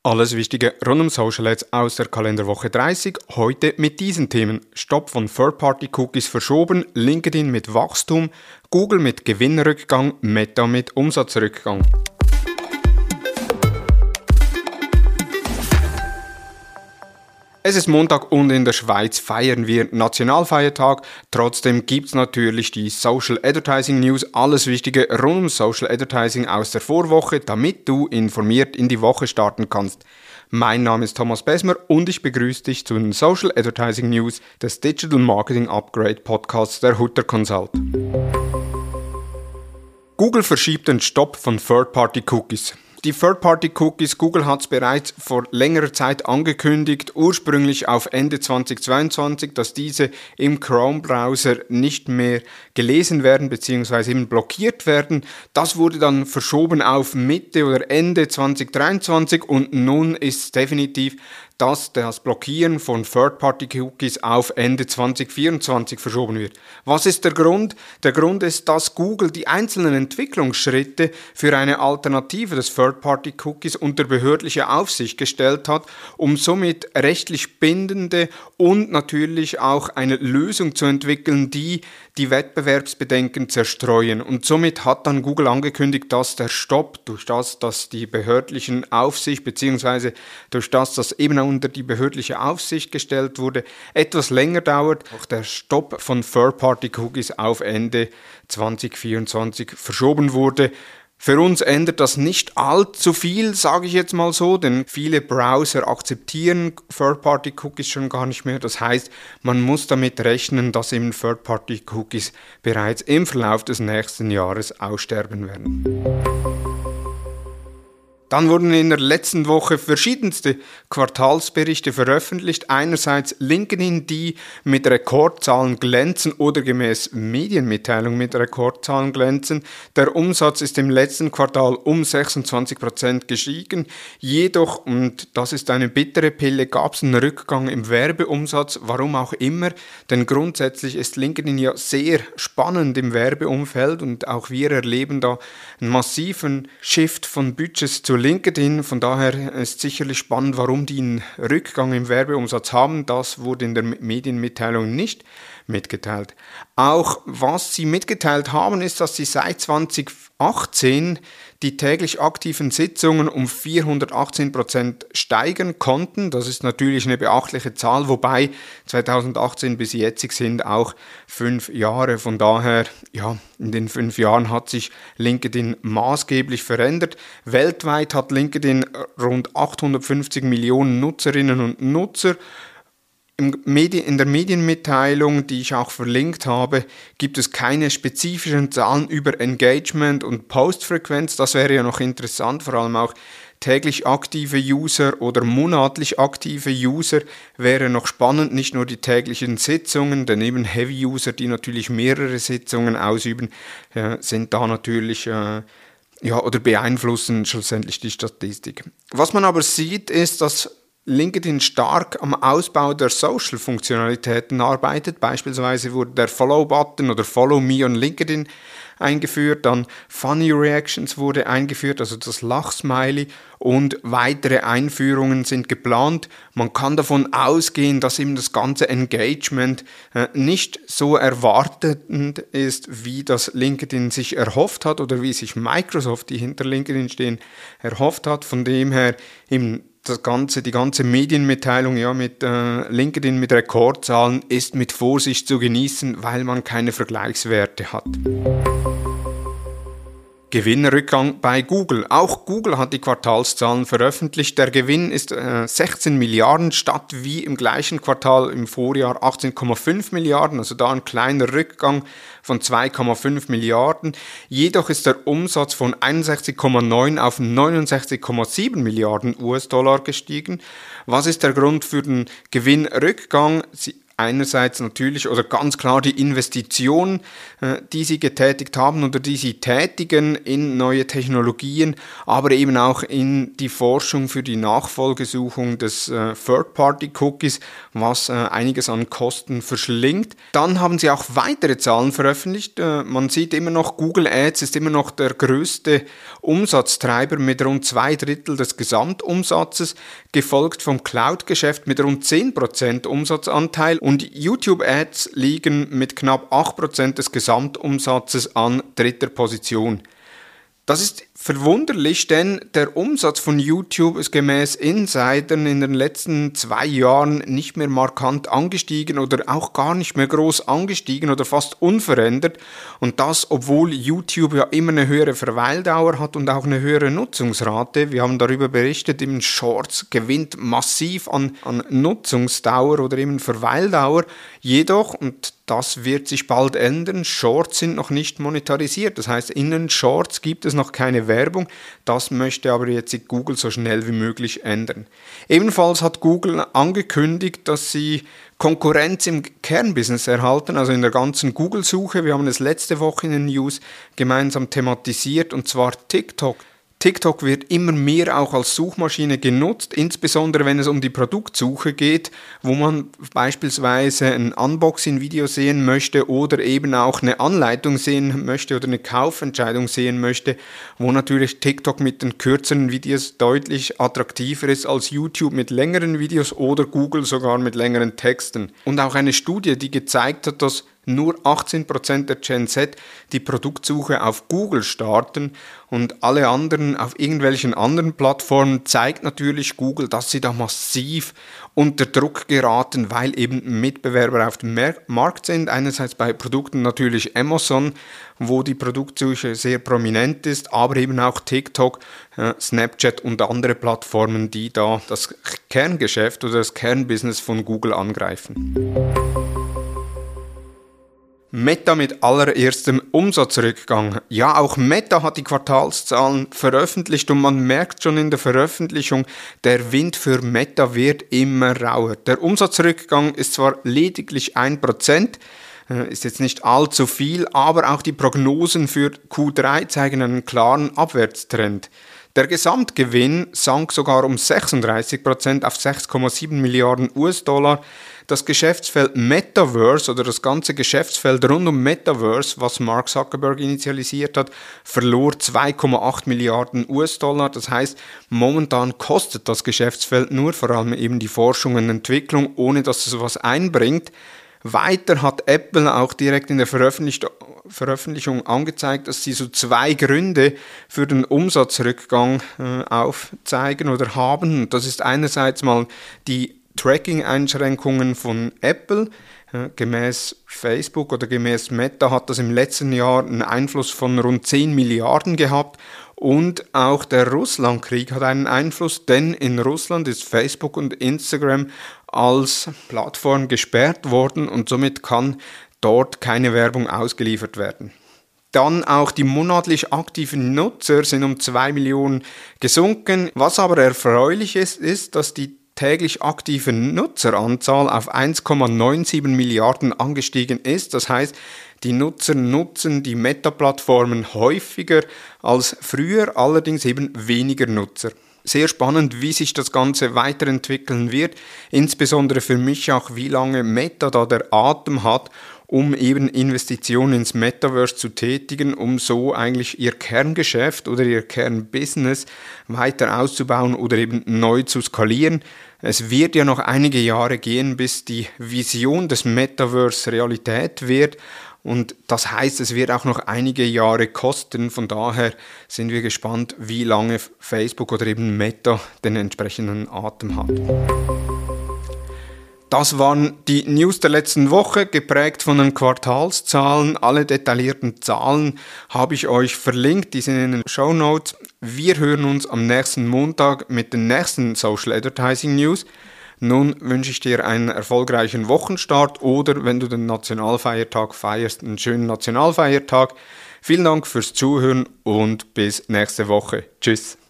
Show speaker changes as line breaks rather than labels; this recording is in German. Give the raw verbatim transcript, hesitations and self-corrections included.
Alles Wichtige rund um Social Ads aus der Kalenderwoche dreißig. Heute mit diesen Themen: Stopp von Third-Party-Cookies verschoben, LinkedIn mit Wachstum, Google mit Gewinnrückgang, Meta mit Umsatzrückgang. Es ist Montag und in der Schweiz feiern wir Nationalfeiertag. Trotzdem gibt's natürlich die Social Advertising News, alles Wichtige rund um Social Advertising aus der Vorwoche, damit du informiert in die Woche starten kannst. Mein Name ist Thomas Besmer und ich begrüße dich zu den Social Advertising News des Digital Marketing Upgrade Podcasts der Hutter Consult. Google verschiebt den Stopp von Third-Party-Cookies. Die Third-Party-Cookies, Google hat es bereits vor längerer Zeit angekündigt, ursprünglich auf Ende zweitausendzweiundzwanzig, dass diese im Chrome-Browser nicht mehr gelesen werden bzw. eben blockiert werden. Das wurde dann verschoben auf Mitte oder Ende zweitausenddreiundzwanzig und nun ist definitiv, dass das Blockieren von Third-Party-Cookies auf Ende zweitausendvierundzwanzig verschoben wird. Was ist der Grund? Der Grund ist, dass Google die einzelnen Entwicklungsschritte für eine Alternative des Third-Party-Cookies unter behördliche Aufsicht gestellt hat, um somit rechtlich bindende und natürlich auch eine Lösung zu entwickeln, die die Wettbewerbsbedenken zerstreuen. Und somit hat dann Google angekündigt, dass der Stopp, durch das, dass die behördlichen Aufsicht bzw. durch das, dass eben unter die behördliche Aufsicht gestellt wurde, etwas länger dauert. Auch der Stopp von Third-Party-Cookies auf Ende zweitausendvierundzwanzig verschoben wurde. Für uns ändert das nicht allzu viel, sage ich jetzt mal so, denn viele Browser akzeptieren Third-Party-Cookies schon gar nicht mehr. Das heißt, man muss damit rechnen, dass eben Third-Party-Cookies bereits im Verlauf des nächsten Jahres aussterben werden. Dann wurden in der letzten Woche verschiedenste Quartalsberichte veröffentlicht. Einerseits LinkedIn, die mit Rekordzahlen glänzen oder gemäß Medienmitteilung mit Rekordzahlen glänzen. Der Umsatz ist im letzten Quartal um sechsundzwanzig Prozent gestiegen. Jedoch, und das ist eine bittere Pille, gab es einen Rückgang im Werbeumsatz. Warum auch immer, denn grundsätzlich ist LinkedIn ja sehr spannend im Werbeumfeld und auch wir erleben da einen massiven Shift von Budgets zu LinkedIn, von daher ist sicherlich spannend, warum die einen Rückgang im Werbeumsatz haben. Das wurde in der Medienmitteilung nicht mitgeteilt. Auch was sie mitgeteilt haben, ist, dass sie seit zweitausendachtzehn die täglich aktiven Sitzungen um vierhundertachtzehn Prozent steigern konnten. Das ist natürlich eine beachtliche Zahl, wobei zweitausendachtzehn bis jetzt sind auch fünf Jahre. Von daher, ja, in den fünf Jahren hat sich LinkedIn maßgeblich verändert. Weltweit hat LinkedIn rund achthundertfünfzig Millionen Nutzerinnen und Nutzer. In der Medienmitteilung, die ich auch verlinkt habe, gibt es keine spezifischen Zahlen über Engagement und Postfrequenz. Das wäre ja noch interessant, vor allem auch täglich aktive User oder monatlich aktive User wäre noch spannend, nicht nur die täglichen Sitzungen, denn eben Heavy-User, die natürlich mehrere Sitzungen ausüben, äh, sind da natürlich äh, ja, oder beeinflussen schlussendlich die Statistik. Was man aber sieht, ist, dass LinkedIn stark am Ausbau der Social-Funktionalitäten arbeitet. Beispielsweise wurde der Follow-Button oder Follow Me on LinkedIn eingeführt, dann Funny Reactions wurde eingeführt, also das Lachsmiley, und weitere Einführungen sind geplant. Man kann davon ausgehen, dass eben das ganze Engagement äh, nicht so erwartend ist, wie das LinkedIn sich erhofft hat oder wie sich Microsoft, die hinter LinkedIn stehen, erhofft hat. Von dem her eben das ganze, die ganze Medienmitteilung ja, mit äh, LinkedIn mit Rekordzahlen ist mit Vorsicht zu genießen, weil man keine Vergleichswerte hat. Gewinnrückgang bei Google. Auch Google hat die Quartalszahlen veröffentlicht. Der Gewinn ist äh, sechzehn Milliarden statt wie im gleichen Quartal im Vorjahr achtzehn Komma fünf Milliarden, also da ein kleiner Rückgang von zwei Komma fünf Milliarden. Jedoch ist der Umsatz von einundsechzig Komma neun auf neunundsechzig Komma sieben Milliarden U S-Dollar gestiegen. Was ist der Grund für den Gewinnrückgang? Sie einerseits natürlich oder ganz klar die Investitionen, die sie getätigt haben oder die sie tätigen in neue Technologien, aber eben auch in die Forschung für die Nachfolgesuchung des Third-Party-Cookies, was einiges an Kosten verschlingt. Dann haben sie auch weitere Zahlen veröffentlicht. Man sieht immer noch, Google Ads ist immer noch der größte Umsatztreiber mit rund zwei Drittel des Gesamtumsatzes, gefolgt vom Cloud-Geschäft mit rund zehn Prozent Umsatzanteil und YouTube-Ads liegen mit knapp acht Prozent des Gesamtumsatzes an dritter Position. Das ist verwunderlich, denn der Umsatz von YouTube ist gemäß Insidern in den letzten zwei Jahren nicht mehr markant angestiegen oder auch gar nicht mehr groß angestiegen oder fast unverändert. Und das, obwohl YouTube ja immer eine höhere Verweildauer hat und auch eine höhere Nutzungsrate. Wir haben darüber berichtet, eben Shorts gewinnt massiv an, an Nutzungsdauer oder eben Verweildauer. Jedoch, und das wird sich bald ändern, Shorts sind noch nicht monetarisiert. Das heißt, in den Shorts gibt es noch keine Werbung. Das möchte aber jetzt Google so schnell wie möglich ändern. Ebenfalls hat Google angekündigt, dass sie Konkurrenz im Kernbusiness erhalten, also in der ganzen Google-Suche. Wir haben es letzte Woche in den News gemeinsam thematisiert, und zwar TikTok. TikTok wird immer mehr auch als Suchmaschine genutzt, insbesondere wenn es um die Produktsuche geht, wo man beispielsweise ein Unboxing-Video sehen möchte oder eben auch eine Anleitung sehen möchte oder eine Kaufentscheidung sehen möchte, wo natürlich TikTok mit den kürzeren Videos deutlich attraktiver ist als YouTube mit längeren Videos oder Google sogar mit längeren Texten. Und auch eine Studie, die gezeigt hat, dass nur achtzehn Prozent der Gen Z die Produktsuche auf Google starten und alle anderen auf irgendwelchen anderen Plattformen, zeigt natürlich Google, dass sie da massiv unter Druck geraten, weil eben Mitbewerber auf dem Markt sind. Einerseits bei Produkten natürlich Amazon, wo die Produktsuche sehr prominent ist, aber eben auch TikTok, äh, Snapchat und andere Plattformen, die da das Kerngeschäft oder das Kernbusiness von Google angreifen. Meta mit allererstem Umsatzrückgang. Ja, auch Meta hat die Quartalszahlen veröffentlicht und man merkt schon in der Veröffentlichung, der Wind für Meta wird immer rauer. Der Umsatzrückgang ist zwar lediglich ein Prozent, ist jetzt nicht allzu viel, aber auch die Prognosen für Q drei zeigen einen klaren Abwärtstrend. Der Gesamtgewinn sank sogar um sechsunddreißig Prozent auf sechs Komma sieben Milliarden US-Dollar. Das Geschäftsfeld Metaverse oder das ganze Geschäftsfeld rund um Metaverse, was Mark Zuckerberg initialisiert hat, verlor zwei Komma acht Milliarden US-Dollar. Das heißt, momentan kostet das Geschäftsfeld nur, vor allem eben die Forschung und Entwicklung, ohne dass es was einbringt. Weiter hat Apple auch direkt in der Veröffentlichung angezeigt, dass sie so zwei Gründe für den Umsatzrückgang äh, aufzeigen oder haben. Das ist einerseits mal die Tracking-Einschränkungen von Apple. Äh, gemäß Facebook oder gemäß Meta hat das im letzten Jahr einen Einfluss von rund zehn Milliarden gehabt. Und auch der Russlandkrieg hat einen Einfluss, denn in Russland ist Facebook und Instagram als Plattform gesperrt worden und somit kann dort keine Werbung ausgeliefert werden. Dann auch die monatlich aktiven Nutzer sind um zwei Millionen gesunken. Was aber erfreulich ist, ist, dass die täglich aktive Nutzeranzahl auf eins Komma neunundsiebzig Milliarden angestiegen ist. Das heißt, die Nutzer nutzen die Meta-Plattformen häufiger als früher, allerdings eben weniger Nutzer. Sehr spannend, wie sich das Ganze weiterentwickeln wird, insbesondere für mich auch, wie lange Meta da der Atem hat, um eben Investitionen ins Metaverse zu tätigen, um so eigentlich ihr Kerngeschäft oder ihr Kernbusiness weiter auszubauen oder eben neu zu skalieren. Es wird ja noch einige Jahre gehen, bis die Vision des Metaverse Realität wird. Und das heißt, es wird auch noch einige Jahre kosten. Von daher sind wir gespannt, wie lange Facebook oder eben Meta den entsprechenden Atem hat. Das waren die News der letzten Woche, geprägt von den Quartalszahlen. Alle detaillierten Zahlen habe ich euch verlinkt, die sind in den Shownotes. Wir hören uns am nächsten Montag mit den nächsten Social Advertising News. Nun wünsche ich dir einen erfolgreichen Wochenstart oder, wenn du den Nationalfeiertag feierst, einen schönen Nationalfeiertag. Vielen Dank fürs Zuhören und bis nächste Woche. Tschüss.